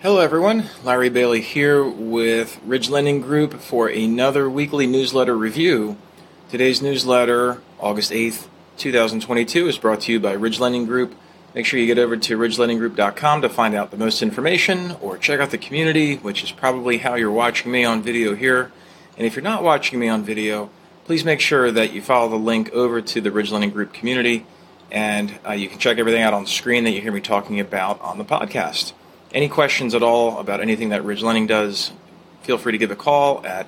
Hello everyone, Larry Bailey here with Ridge Lending Group for another weekly newsletter review. Today's newsletter, August 8th, 2022, is brought to you by Ridge Lending Group. Make sure you get over to ridgelendinggroup.com to find out the most information or check out the community, which is probably how you're watching me on video here. And if you're not watching me on video, please make sure that you follow the link over to the Ridge Lending Group community, and you can check everything out on the screen that you hear me talking about on the podcast. Any questions at all about anything that Ridge Lending does, feel free to give a call at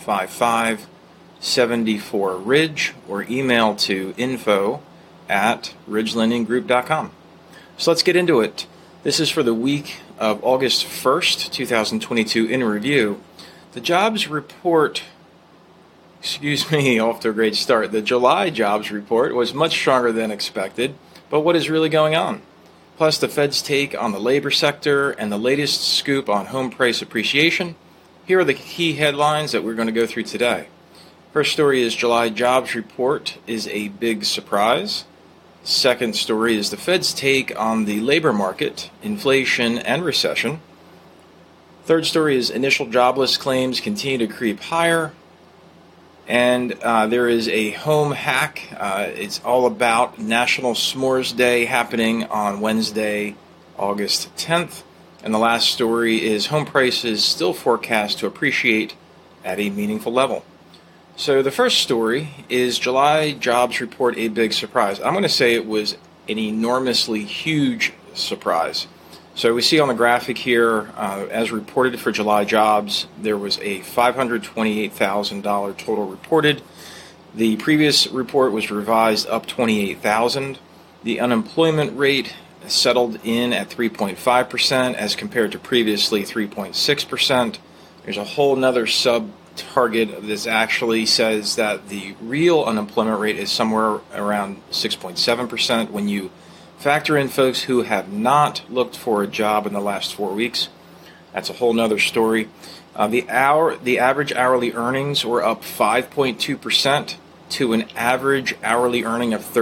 855-74-RIDGE or email to info@ridgelendinggroup.com. So let's get into it. This is for the week of August 1st, 2022 in review. The jobs report, off to a great start. The July jobs report was much stronger than expected, but what is really going on? Plus the Fed's take on the labor sector and the latest scoop on home price appreciation. Here are the key headlines that we're going to go through today. First story is July jobs report is a big surprise. Second story is the Fed's take on the labor market, inflation, and recession. Third story is initial jobless claims continue to creep higher. And there is a home hack. It's all about National S'mores Day happening on Wednesday, August 10th. And the last story is home prices still forecast to appreciate at a meaningful level. So the first story is July jobs report a big surprise. I'm going to say it was an enormously huge surprise. So we see on the graphic here, as reported for July jobs, there was a $528,000 total reported. The previous report was revised up 28,000. The unemployment rate settled in at 3.5% as compared to previously 3.6%. There's a whole nother sub-target. This actually says that the real unemployment rate is somewhere around 6.7% when you factor in folks who have not looked for a job in the last 4 weeks. That's a whole nother story. The average hourly earnings were up 5.2% to an average hourly earning of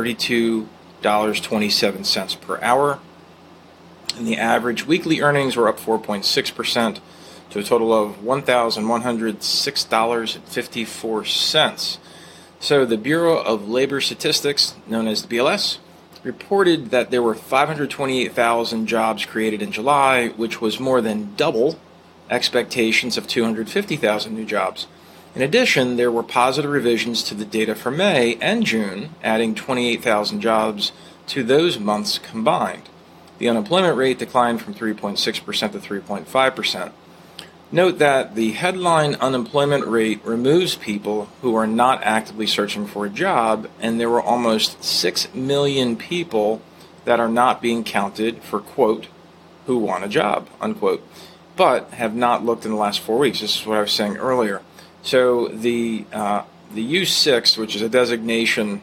$32.27 per hour. And the average weekly earnings were up 4.6% to a total of $1,106.54. So the Bureau of Labor Statistics, known as the BLS, reported that there were 528,000 jobs created in July, which was more than double expectations of 250,000 new jobs. In addition, there were positive revisions to the data for May and June, adding 28,000 jobs to those months combined. The unemployment rate declined from 3.6% to 3.5%. Note that the headline unemployment rate removes people who are not actively searching for a job, and there were almost 6 million people that are not being counted for, quote, who want a job, unquote, but have not looked in the last 4 weeks. This is what I was saying earlier. So the U6, which is a designation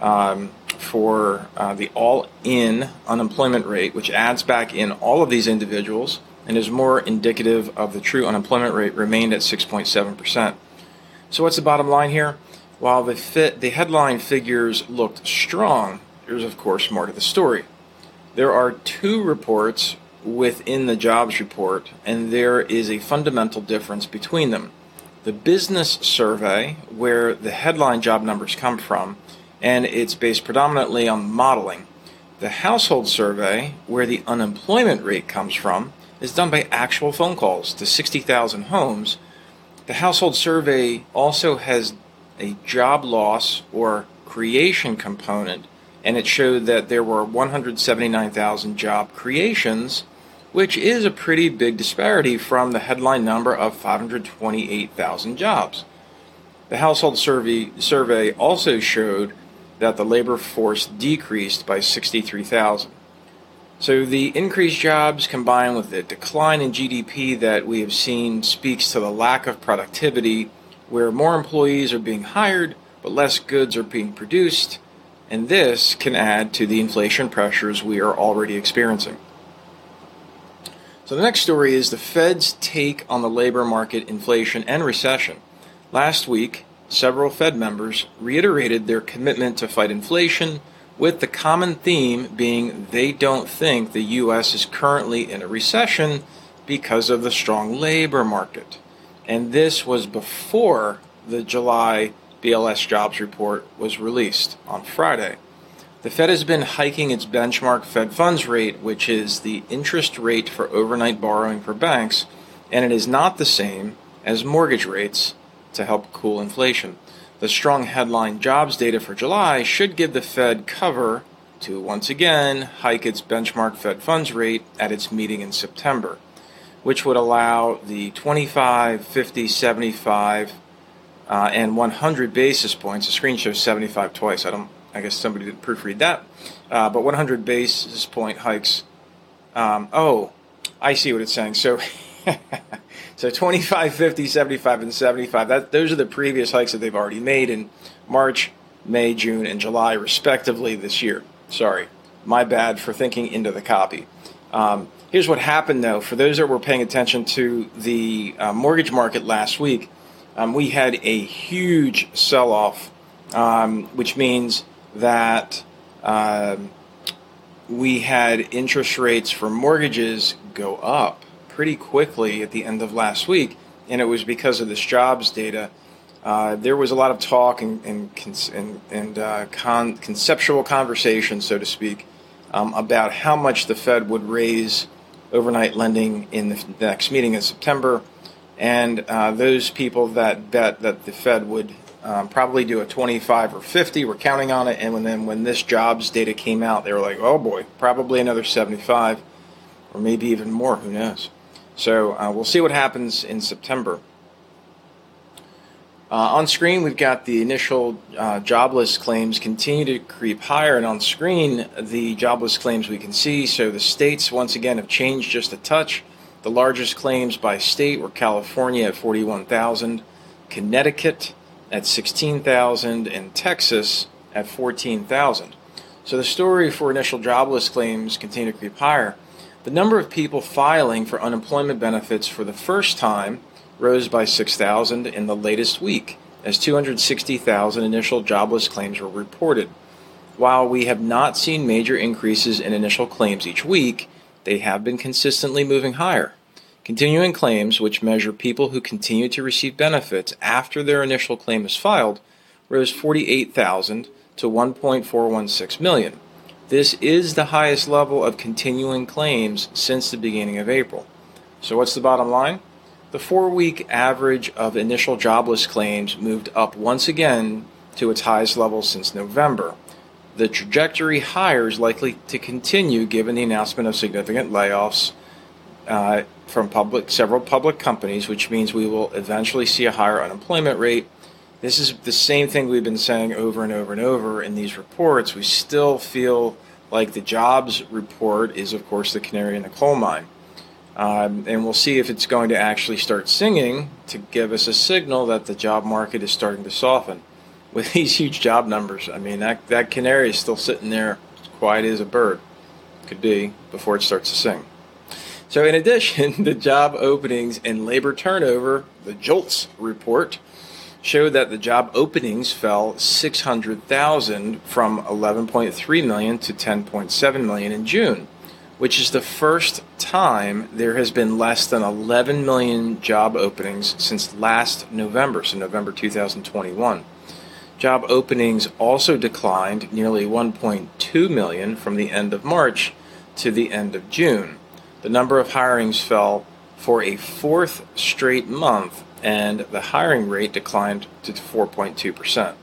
for the all-in unemployment rate, which adds back in all of these individuals, and is more indicative of the true unemployment rate, remained at 6.7%. So what's the bottom line here? While the headline figures looked strong, there's of course more to the story. There are two reports within the jobs report, and there is a fundamental difference between them. The business survey, where the headline job numbers come from, and it's based predominantly on modeling. The household survey, where the unemployment rate comes from, is done by actual phone calls to 60,000 homes. The household survey also has a job loss or creation component, and it showed that there were 179,000 job creations, which is a pretty big disparity from the headline number of 528,000 jobs. The household survey also showed that the labor force decreased by 63,000. So the increased jobs combined with the decline in GDP that we have seen speaks to the lack of productivity, where more employees are being hired but less goods are being produced, and this can add to the inflation pressures we are already experiencing. So the next story is the Fed's take on the labor market, inflation, and recession. Last week, several Fed members reiterated their commitment to fight inflation, with the common theme being they don't think the U.S. is currently in a recession, because of the strong labor market. And this was before the July BLS jobs report was released on Friday. The Fed has been hiking its benchmark Fed funds rate, which is the interest rate for overnight borrowing for banks, and it is not the same as mortgage rates to help cool inflation. The strong headline jobs data for July should give the Fed cover to once again hike its benchmark Fed funds rate at its meeting in September, which would allow the 25, 50, 75, and 100 basis points. The screen shows 75 twice. I guess somebody didn't proofread that. But 100 basis point hikes. I see what it's saying. So, so 25, 50, 75, and 75. Those are the previous hikes that they've already made in March, May, June, and July, respectively, this year. Sorry, my bad for thinking into the copy. Here's what happened, though. For those that were paying attention to the mortgage market last week, we had a huge sell-off, which means that we had interest rates for mortgages go up pretty quickly at the end of last week, and it was because of this jobs data. There was a lot of talk and conceptual conversation, so to speak, about how much the Fed would raise overnight lending in the next meeting in September, and those people that bet that the Fed would probably do a 25 or 50 were counting on it, and when this jobs data came out, they were like, oh boy, probably another 75 or maybe even more, who knows. So we'll see what happens in September. On screen, we've got the initial jobless claims continue to creep higher, and on screen, the jobless claims we can see. So the states, once again, have changed just a touch. The largest claims by state were California at 41,000, Connecticut at 16,000, and Texas at 14,000. So the story for initial jobless claims continue to creep higher. The number of people filing for unemployment benefits for the first time rose by 6,000 in the latest week, as 260,000 initial jobless claims were reported. While we have not seen major increases in initial claims each week, they have been consistently moving higher. Continuing claims, which measure people who continue to receive benefits after their initial claim is filed, rose 48,000 to 1.416 million. This is the highest level of continuing claims since the beginning of April. So what's the bottom line? The 4-week average of initial jobless claims moved up once again to its highest level since November. The trajectory higher is likely to continue given the announcement of significant layoffs from several public companies, which means we will eventually see a higher unemployment rate. This is the same thing we've been saying over and over and over in these reports. We still feel like the jobs report is, of course, the canary in the coal mine. And we'll see if it's going to actually start singing to give us a signal that the job market is starting to soften. With these huge job numbers, I mean, that canary is still sitting there as quiet as a bird. Could be before it starts to sing. So in addition, the job openings and labor turnover, the JOLTS report, showed that the job openings fell 600,000 from 11.3 million to 10.7 million in June, which is the first time there has been less than 11 million job openings since last November, so November 2021. Job openings also declined nearly 1.2 million from the end of March to the end of June. The number of hirings fell for a fourth straight month, and the hiring rate declined to 4.2%.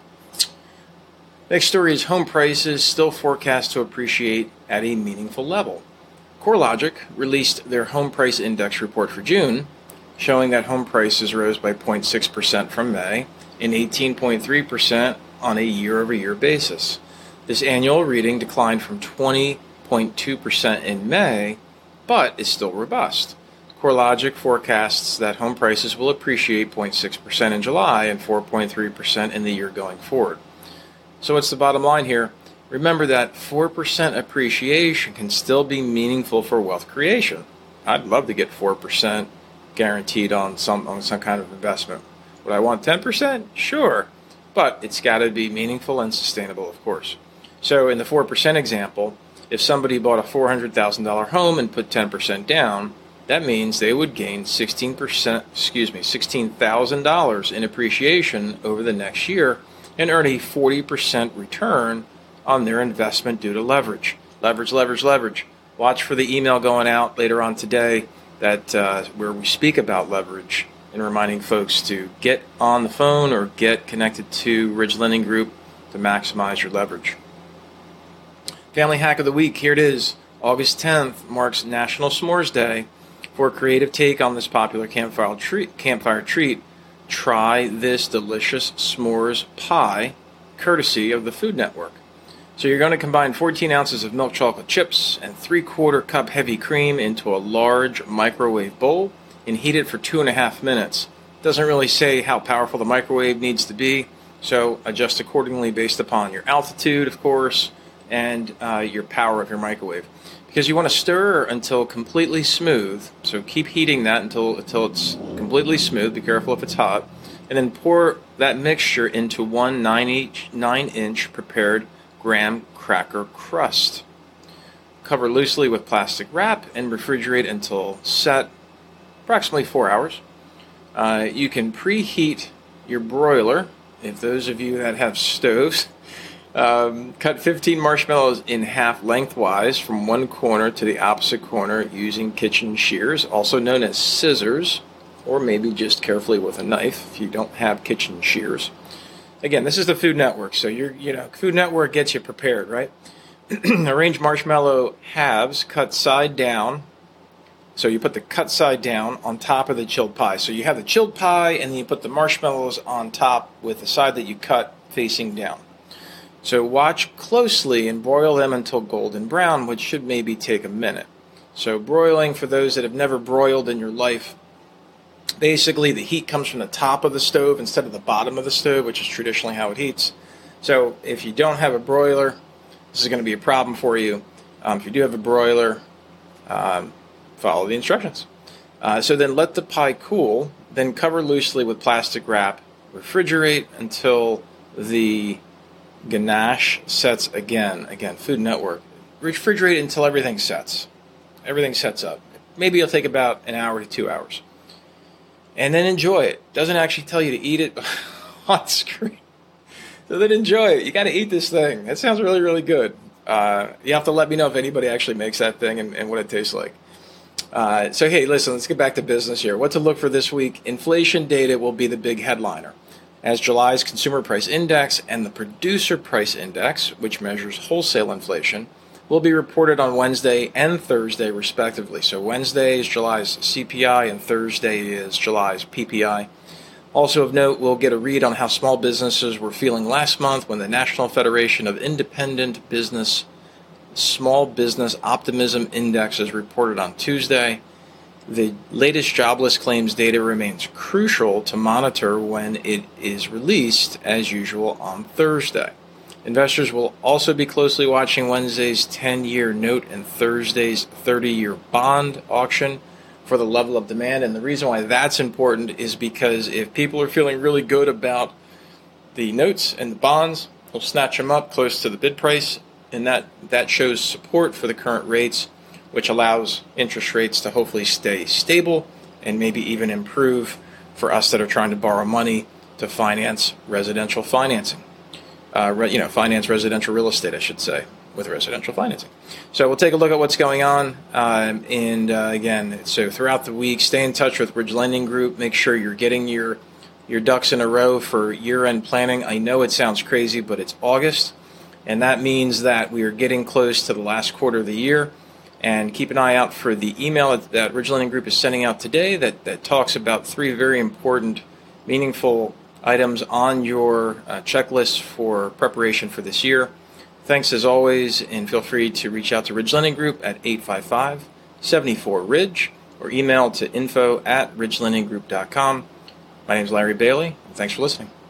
Next story is home prices still forecast to appreciate at a meaningful level. CoreLogic released their home price index report for June, showing that home prices rose by 0.6% from May and 18.3% on a year-over-year basis. This annual reading declined from 20.2% in May, but is still robust. CoreLogic forecasts that home prices will appreciate 0.6% in July and 4.3% in the year going forward. So what's the bottom line here? Remember that 4% appreciation can still be meaningful for wealth creation. I'd love to get 4% guaranteed on some kind of investment. Would I want 10%? Sure. But it's got to be meaningful and sustainable, of course. So in the 4% example, if somebody bought a $400,000 home and put 10% down, that means they would gain $16,000 in appreciation over the next year and earn a 40% return on their investment due to leverage. Leverage, leverage, leverage. Watch for the email going out later on today that where we speak about leverage and reminding folks to get on the phone or get connected to Ridge Lending Group to maximize your leverage. Family Hack of the Week, here it is. August 10th marks National S'mores Day. For a creative take on this popular campfire treat, try this delicious s'mores pie, courtesy of the Food Network. So you're going to combine 14 ounces of milk chocolate chips and 3/4 cup heavy cream into a large microwave bowl and heat it for 2.5 minutes. Doesn't really say how powerful the microwave needs to be, so adjust accordingly based upon your altitude, of course, and your power of your microwave. Because you want to stir until completely smooth, so keep heating that until it's completely smooth. Be careful if it's hot. And then pour that mixture into one 9-inch prepared graham cracker crust. Cover loosely with plastic wrap and refrigerate until set, approximately 4 hours. You can preheat your broiler, if those of you that have stoves. Cut 15 marshmallows in half lengthwise from one corner to the opposite corner using kitchen shears, also known as scissors, or maybe just carefully with a knife if you don't have kitchen shears. Again, this is the Food Network, so Food Network gets you prepared, right? Arrange marshmallow halves cut side down. So you put the cut side down on top of the chilled pie. So you have the chilled pie, and then you put the marshmallows on top with the side that you cut facing down. So watch closely and broil them until golden brown, which should maybe take a minute. So broiling, for those that have never broiled in your life, basically the heat comes from the top of the stove instead of the bottom of the stove, which is traditionally how it heats. So if you don't have a broiler, this is going to be a problem for you. If you do have a broiler, follow the instructions. So then let the pie cool, then cover loosely with plastic wrap, refrigerate until the ganache sets again. Again, Food Network. Refrigerate until everything sets. Everything sets up. Maybe it'll take about an hour to 2 hours. And then enjoy it. Doesn't actually tell you to eat it on screen. So then enjoy it. You got to eat this thing. That sounds really, really good. You have to let me know if anybody actually makes that thing and what it tastes like. So, hey, listen, let's get back to business here. What to look for this week? Inflation data will be the big headliner, as July's Consumer Price Index and the Producer Price Index, which measures wholesale inflation, will be reported on Wednesday and Thursday, respectively. So Wednesday is July's CPI and Thursday is July's PPI. Also of note, we'll get a read on how small businesses were feeling last month when the National Federation of Independent Business Small Business Optimism Index is reported on Tuesday. The latest jobless claims data remains crucial to monitor when it is released, as usual, on Thursday. Investors will also be closely watching Wednesday's 10-year note and Thursday's 30-year bond auction for the level of demand. And the reason why that's important is because if people are feeling really good about the notes and the bonds, they'll snatch them up close to the bid price, and that shows support for the current rates, which allows interest rates to hopefully stay stable and maybe even improve for us that are trying to borrow money to finance residential financing. Finance residential real estate, I should say, with residential financing. So we'll take a look at what's going on. Again, so throughout the week, stay in touch with Ridge Lending Group. Make sure you're getting your ducks in a row for year-end planning. I know it sounds crazy, but it's August, and that means that we are getting close to the last quarter of the year. And keep an eye out for the email that Ridge Lending Group is sending out today that talks about 3 very important, meaningful items on your checklist for preparation for this year. Thanks as always, and feel free to reach out to Ridge Lending Group at 855-74-RIDGE or email to info@ridgelendinggroup.com. My name is Larry Bailey, and thanks for listening.